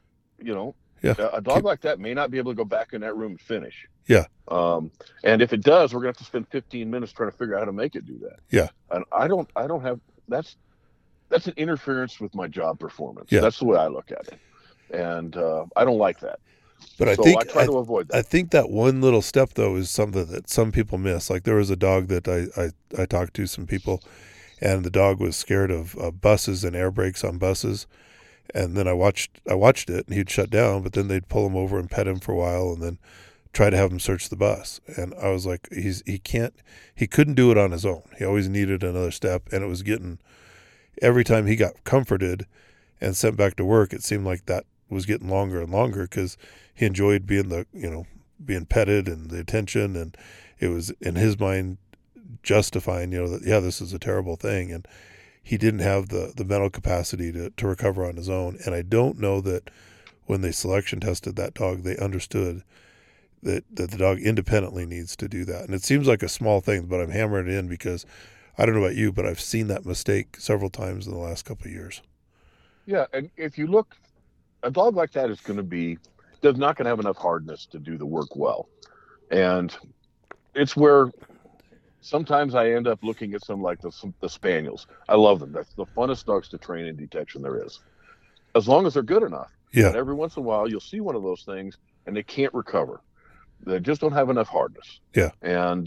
dog like that may not be able to go back in that room and finish. Yeah. And if it does, we're gonna have to spend 15 minutes trying to figure out how to make it do that. Yeah. And I don't have that's an interference with my job performance. Yeah. That's the way I look at it. And I don't like that. But I try to avoid that. I think that one little step, though, is something that some people miss. Like, there was a dog that I talked to some people, and the dog was scared of buses and air brakes on buses. And then I watched it, and he'd shut down, but then they'd pull him over and pet him for a while, and then try to have him search the bus. And I was like, he couldn't do it on his own. He always needed another step, and it was getting, every time he got comforted and sent back to work, it seemed like that was getting longer and longer, because he enjoyed being being petted and the attention, and it was in his mind justifying, that, this is a terrible thing. And he didn't have the mental capacity to recover on his own. And I don't know that when they selection tested that dog, they understood that the dog independently needs to do that. And it seems like a small thing, but I'm hammering it in because I don't know about you, but I've seen that mistake several times in the last couple of years. Yeah, and if you look, a dog like that is not going to have enough hardness to do the work well. And it's where sometimes I end up looking at some like the Spaniels. I love them. That's the funnest dogs to train in detection there is, as long as they're good enough. Yeah. But every once in a while, you'll see one of those things and they can't recover. They just don't have enough hardness. Yeah. And,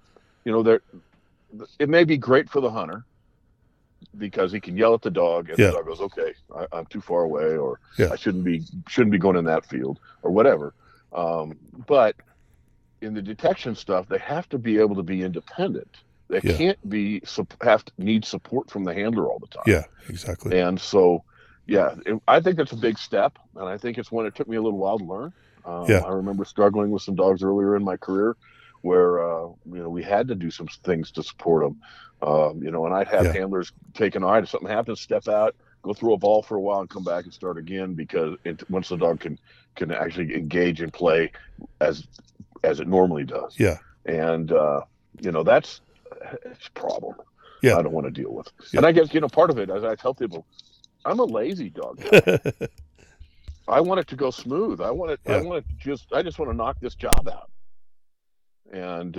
it may be great for the hunter because he can yell at the dog and the dog goes, okay, I'm too far away, or I shouldn't be going in that field or whatever. But in the detection stuff, they have to be able to be independent. They can't need support from the handler all the time. Yeah, exactly. And so, I think that's a big step, and I think it's one it took me a little while to learn. I remember struggling with some dogs earlier in my career where we had to do some things to support them. And I'd have handlers taking, all right, if something happens, step out, go throw a ball for a while and come back and start again, because once the dog can actually engage and play as it normally does. Yeah. And that's a problem. Yeah. I don't want to deal with. Yeah. And I guess part of it, as I tell people, I'm a lazy dog guy. I want it to go smooth. I just want to knock this job out. And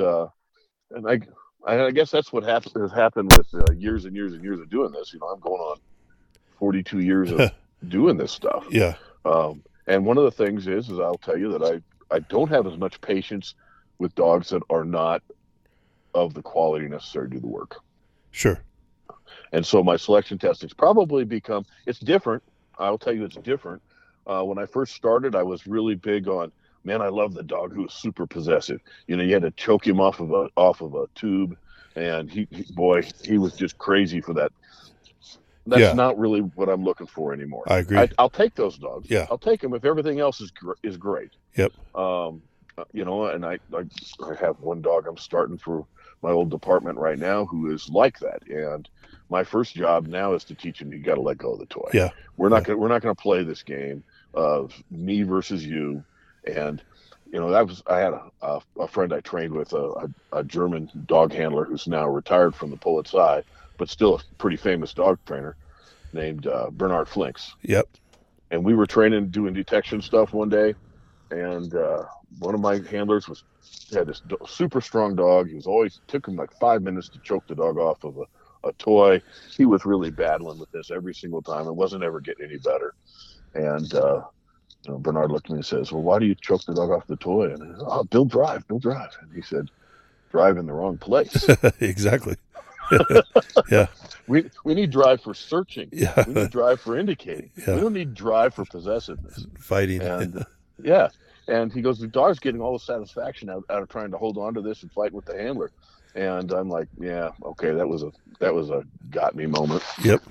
I guess that's what has happened with years and years and years of doing this. I'm going on 42 years of doing this stuff. Yeah. And one of the things is I'll tell you that I don't have as much patience with dogs that are not of the quality necessary to do the work. Sure. And so my selection testing's probably it's different. I'll tell you it's different. When I first started, I was really big on, man, I love the dog who was super possessive. You had to choke him off of a tube, and he was just crazy for that. That's not really what I'm looking for anymore. I agree. I'll take those dogs. Yeah. I'll take them if everything else is great. Yep. And I have one dog I'm starting for my old department right now who is like that. And my first job now is to teach him, you got to let go of the toy. Yeah. We're not going to play this game of me versus you. And, I had a friend I trained with, a German dog handler who's now retired from the Polizei, but still a pretty famous dog trainer, named Bernard Flinks. Yep. And we were doing detection stuff one day, and one of my handlers had this super strong dog. Took him like 5 minutes to choke the dog off of a toy. He was really battling with this every single time. It wasn't ever getting any better. And Bernard looked at me and says, well, why do you choke the dog off the toy? And I said, oh, Bill drive. And he said, drive in the wrong place. Exactly. Yeah. We need drive for searching. Yeah. We need drive for indicating. Yeah. We don't need drive for possessiveness. Fighting. And and he goes, the dog's getting all the satisfaction out of trying to hold on to this and fight with the handler. And I'm like, yeah, okay, that was a got me moment. Yep.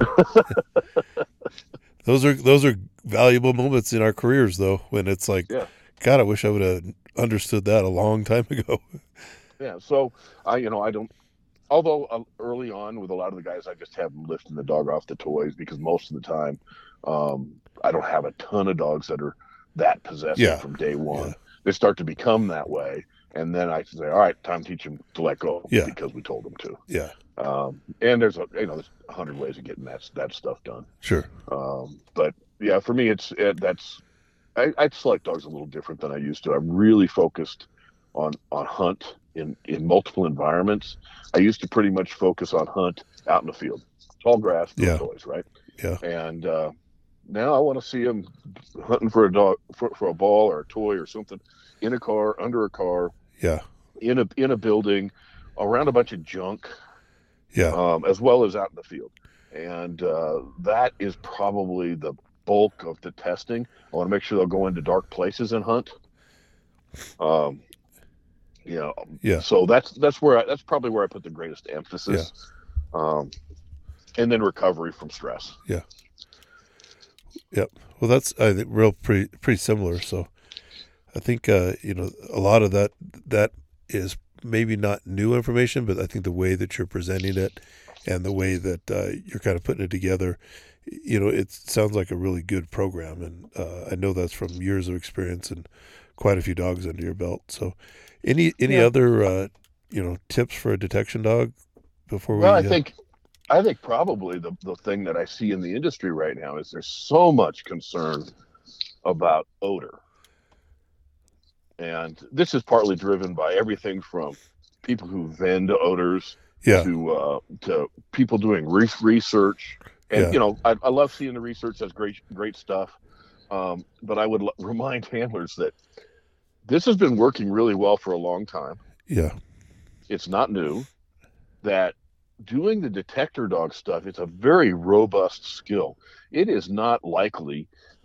Those are valuable moments in our careers, though, when it's like, God, I wish I would have understood that a long time ago. Yeah. So I don't. Although early on with a lot of the guys, I just have them lifting the dog off the toys, because most of the time, I don't have a ton of dogs that are that possessive from day one. Yeah. They start to become that way, and then I say, all right, time to teach them to let go because we told them to. Yeah. And there's 100 ways of getting that stuff done. Sure. But yeah, for me, I select dogs a little different than I used to. I'm really focused on hunt in multiple environments. I used to pretty much focus on hunt out in the field, tall grass, no toys, right? Yeah. And now I want to see them hunting for a dog, for a ball or a toy or something, in a car, under a car, in a building, around a bunch of junk, as well as out in the field. And that is probably the bulk of the testing. I want to make sure they'll go into dark places and hunt. So that's probably where I put the greatest emphasis. And then recovery from stress. Yeah. Yep. Well, that's, I think, pretty similar. So I think, a lot of that is maybe not new information, but I think the way that you're presenting it and the way that you're kind of putting it together, it sounds like a really good program. And I know that's from years of experience and quite a few dogs under your belt. So any other, tips for a detection dog before Well, we? I think probably the thing that I see in the industry right now is there's so much concern about odor. And this is partly driven by everything from people who vend odors Yeah, to people doing research. And yeah, you know, I love seeing the research. That's great stuff. But I would remind handlers that this has been working really well for a long time. yeah, It's not new. That doing the detector dog stuff, it's a very robust skill. It is not likely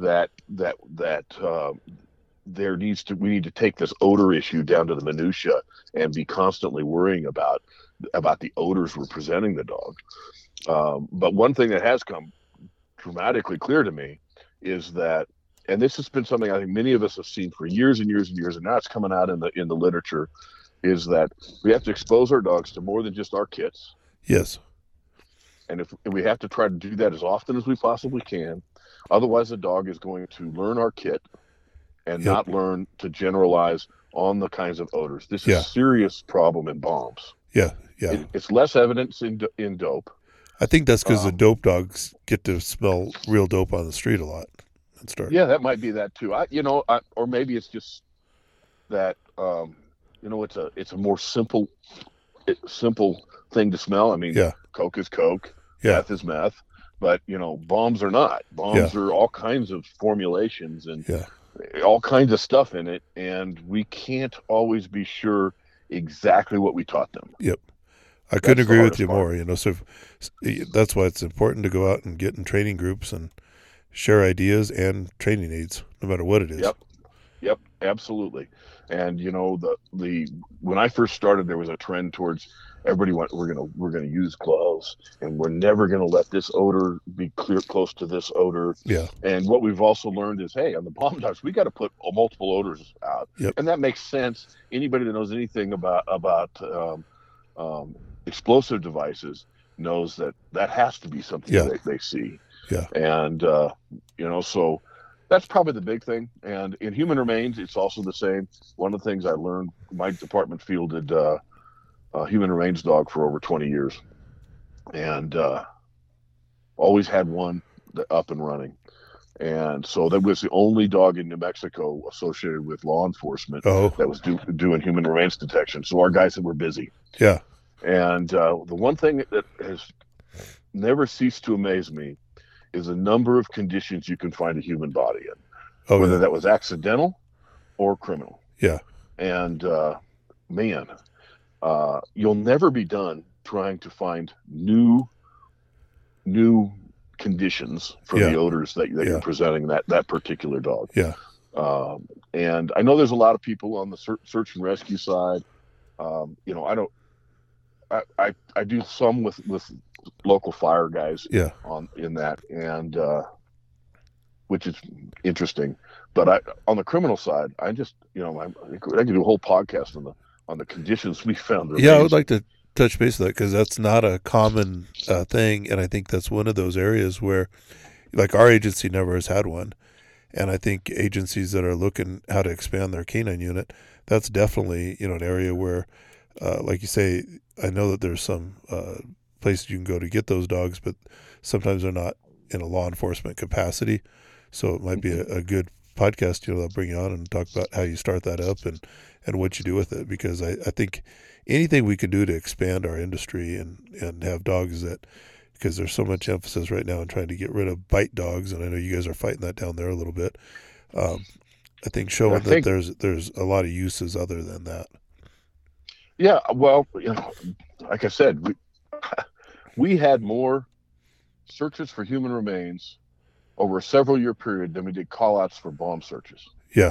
that we need to take this odor issue down to the minutia and be constantly worrying about the odors we're presenting the dog. But one thing that has come dramatically clear to me is that, and this has been something I think many of us have seen for years and years and years, and now it's coming out in the literature, is that we have to expose our dogs to more than just our kits. yes, And if we have to try to do that as often as we possibly can, otherwise the dog is going to learn our kit and yep, not learn to generalize on the kinds of odors. This is yeah, a serious problem in bombs. yeah, yeah. It's less evidence in dope. I think that's because the Um, dope dogs get to smell real dope on the street a lot and start. yeah, that might be that too. Or maybe it's just that it's a more simple thing to smell. I mean, Yeah, Coke is Coke, yeah, meth is meth, but bombs are not. yeah, Bombs are all kinds of formulations and yeah. all kinds of stuff in it, and we can't always be sure exactly what we taught them. Yep. I couldn't That's the agree with hardest you part. more. That's why it's important to go out and get in training groups and share ideas and training aids, no matter what it is. Yep, absolutely. And the when I first started, there was a trend towards everybody went, we're gonna use gloves, and we're never gonna let this odor be close to this odor. Yeah. And what we've also learned is, hey, on the bomb dogs, we got to put multiple odors out, Yep. and that makes sense. Anybody that knows anything about explosive devices knows that has to be something Yeah. they see. Yeah. And so that's probably the big thing. And in human remains, it's also the same. One of the things I learned, my department fielded a human remains dog for over 20 years, and always had one up and running. And so that was the only dog in New Mexico associated with law enforcement Oh, that was doing human remains detection. So our guys were busy. yeah. And the one thing that has never ceased to amaze me is the number of conditions you can find a human body in, Oh, whether yeah. that was accidental or criminal. Yeah. And man, you'll never be done trying to find new conditions for Yeah. the odors that Yeah. you're presenting that particular dog. Yeah. And I know there's a lot of people on the search and rescue side. I do some with local fire guys Yeah. in that, and which is interesting. But on the criminal side, I just I could do a whole podcast on the conditions we found. Yeah, I would like to touch base with that because that's not a common thing, and I think that's one of those areas where, like, our agency never has had one, and I think agencies that are looking how to expand their canine unit, that's definitely an area where, like you say, I know that there's some places you can go to get those dogs, but sometimes they're not in a law enforcement capacity, so it might be a good podcast. They'll bring you on and talk about how you start that up and what you do with it, because I think anything we can do to expand our industry and have dogs that, because there's so much emphasis right now on trying to get rid of bite dogs, and I know you guys are fighting that down there a little bit. I think showing that there's a lot of uses other than that. Yeah, well, like I said, we had more searches for human remains over a several year period than we did call outs for bomb searches. Yeah.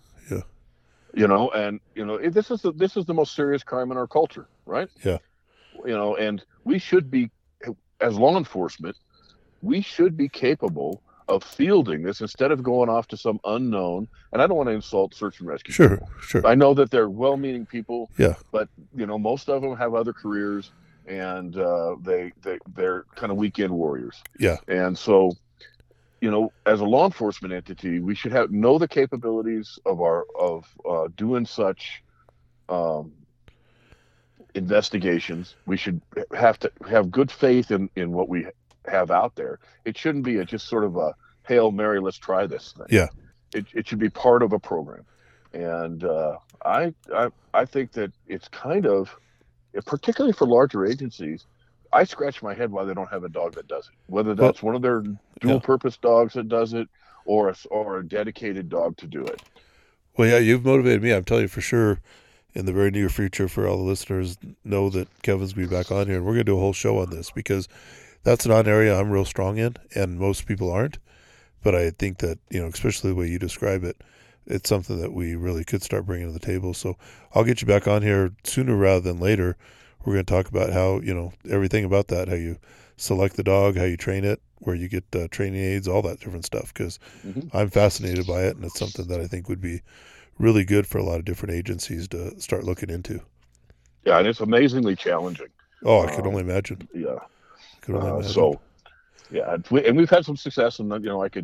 This is the most serious crime in our culture, right? Yeah. And we should be, as law enforcement, we should be capable of fielding this instead of going off to some unknown. And I don't want to insult search and rescue. Sure. people. Sure. I know that they're well-meaning people. Yeah. But most of them have other careers, and they're kind of weekend warriors. Yeah. And so, as a law enforcement entity, we should know the capabilities of doing such investigations. We should have to have good faith in what we have out there. It shouldn't be just sort of a Hail Mary, let's try this thing. Yeah. It should be part of a program. And I think that it's kind of, particularly for larger agencies, I scratch my head why they don't have a dog that does it. Whether that's one of their dual-purpose dogs that does it, or a dedicated dog to do it. Well, yeah, you've motivated me. I'm telling you for sure, in the very near future, for all the listeners, know that Kevin's going to be back on here, and we're going to do a whole show on this, because that's not an area I'm real strong in, and most people aren't. But I think that, especially the way you describe it, it's something that we really could start bringing to the table. So I'll get you back on here sooner rather than later. We're going to talk about how, everything about that, how you select the dog, how you train it, where you get training aids, all that different stuff, because I'm fascinated by it, and it's something that I think would be really good for a lot of different agencies to start looking into. Yeah, and it's amazingly challenging. Oh, I could only imagine. Yeah. Could only imagine. So, yeah, and we've had some success, and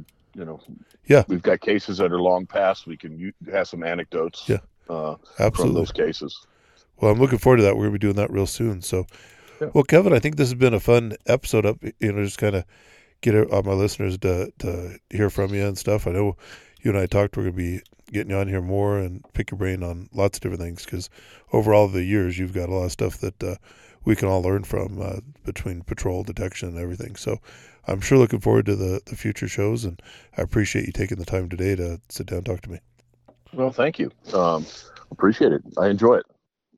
we've got cases that are long past. We can have some anecdotes. Yeah, absolutely. From those cases. Well, I'm looking forward to that. We're going to be doing that real soon. So, Well, Kevin, I think this has been a fun episode. Just kind of get all my listeners to hear from you and stuff. I know you and I talked. We're going to be getting you on here more and pick your brain on lots of different things, because over all the years, you've got a lot of stuff that we can all learn from between patrol, detection, and everything. So I'm sure looking forward to the future shows, and I appreciate you taking the time today to sit down and talk to me. Well, thank you. Appreciate it. I enjoy it.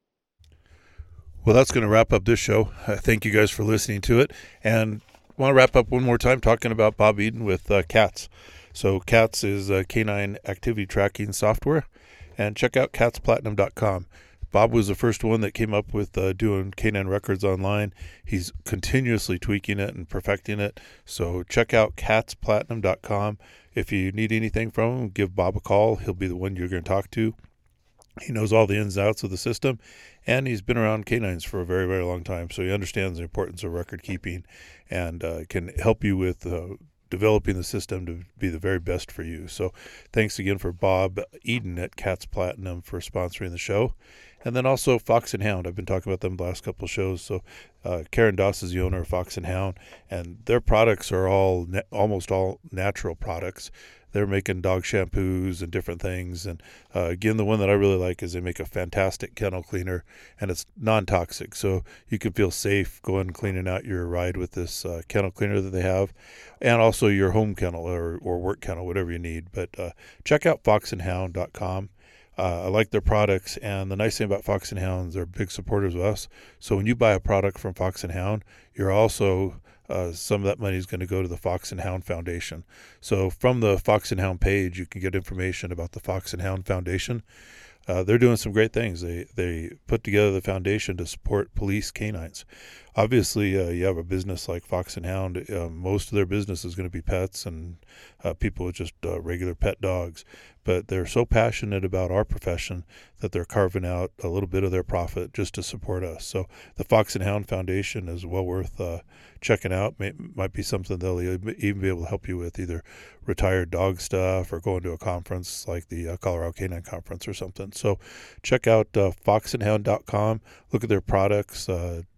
Well, that's going to wrap up this show. Thank you guys for listening to it. And I want to wrap up one more time talking about Bob Eden with CATS. So CATS is canine activity tracking software. And check out catsplatinum.com. Bob was the first one that came up with doing canine records online. He's continuously tweaking it and perfecting it. So check out catsplatinum.com. If you need anything from him, give Bob a call. He'll be the one you're going to talk to. He knows all the ins and outs of the system, and he's been around canines for a very, very long time. So he understands the importance of record keeping, and can help you with developing the system to be the very best for you. So thanks again for Bob Eden at Cats Platinum for sponsoring the show. And then also Fox and Hound. I've been talking about them the last couple of shows. So Karen Doss is the owner of Fox and Hound, and their products are almost all natural products. They're making dog shampoos and different things. And again, the one that I really like is they make a fantastic kennel cleaner, and it's non-toxic. So you can feel safe going and cleaning out your ride with this kennel cleaner that they have, and also your home kennel or work kennel, whatever you need. But check out foxandhound.com. I like their products, and the nice thing about Fox and Hound is they're big supporters of us. So when you buy a product from Fox and Hound, you're also some of that money is going to go to the Fox and Hound Foundation. So from the Fox and Hound page, you can get information about the Fox and Hound Foundation. They're doing some great things. They put together the foundation to support police canines. Obviously, you have a business like Fox and Hound. Most of their business is going to be pets and people with just regular pet dogs. But they're so passionate about our profession that they're carving out a little bit of their profit just to support us. So the Fox and Hound Foundation is well worth checking out. Might be something they'll even be able to help you with, either retired dog stuff or going to a conference like the Colorado Canine Conference or something. So check out foxandhound.com, look at their products,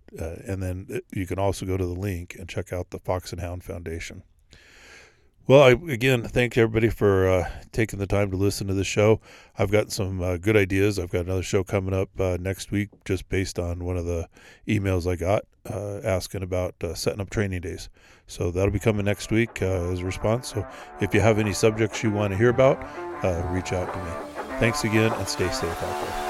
and then you can also go to the link and check out the Fox and Hound Foundation. Well, again, thank everybody for taking the time to listen to the show. I've got some good ideas. I've got another show coming up next week just based on one of the emails I got asking about setting up training days. So that'll be coming next week as a response. So if you have any subjects you want to hear about, reach out to me. Thanks again, and stay safe out there.